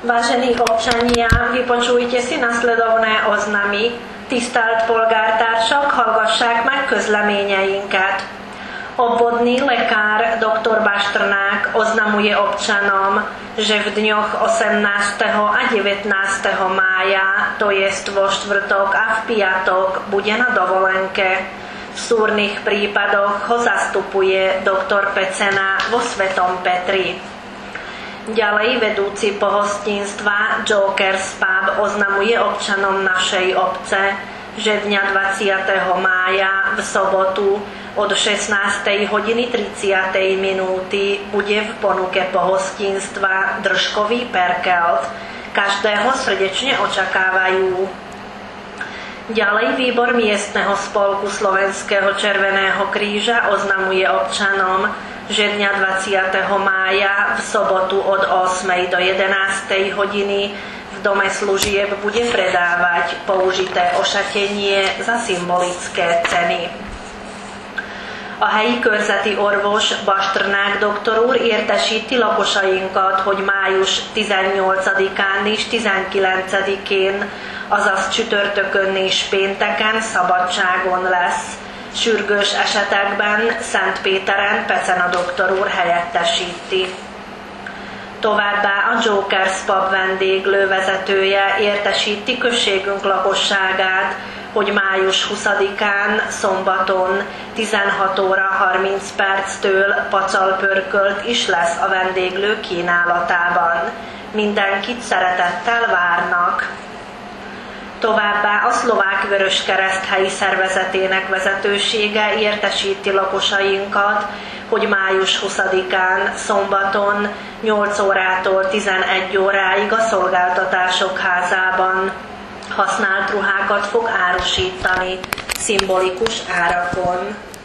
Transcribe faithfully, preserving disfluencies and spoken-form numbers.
Vážení občania, vypočujte si nasledovné oznamy. Tisztelt polgártársak, hallgassák meg közleményeinket. Obvodný lekár doktor Baštrnák oznamuje občanom, že v dňoch osemnásteho a devätnásteho mája, to jest vo štvrtok a v piatok, bude na dovolenke. V súrnych prípadoch ho zastupuje doktor Pecena vo Svetom Petri. Ďalej vedúci pohostinstva Jokers Pub oznamuje občanom našej obce, že dňa dvadsiateho mája v sobotu od šestnástej hodiny tridsať minúty bude v ponuke pohostinstva držkový perkelt. Každého srdečne očakávajú. Ďalej výbor miestneho spolku Slovenského Červeného kríža oznamuje občanom, že dňa dvadsiateho mája v sobotu od ôsmej do jedenástej hodiny v dome služieb bude predávať použité ošatenie za symbolické ceny. A helyi körzeti orvos Baštrnák doktor úr értesíti lakosainkat, hogy május tizennyolcadikán és tizenkilencedikén, azaz csütörtökön és pénteken szabadságon lesz. Sürgős esetekben Szentpéteren Pecena doktor úr helyettesíti. Továbbá a Jokers Pub vendéglő vezetője értesíti községünk lakosságát, hogy május huszadikán szombaton tizenhat óra harminc perctől pacalpörkölt is lesz a vendéglő kínálatában. Mindenkit szeretettel várnak. Továbbá a Szlovák Vöröskereszt helyi szervezetének vezetősége értesíti lakosainkat, hogy május huszadikán szombaton nyolc órától tizenegy óráig a Szolgáltatások Házában használt ruhákat fog árusítani szimbolikus árakon.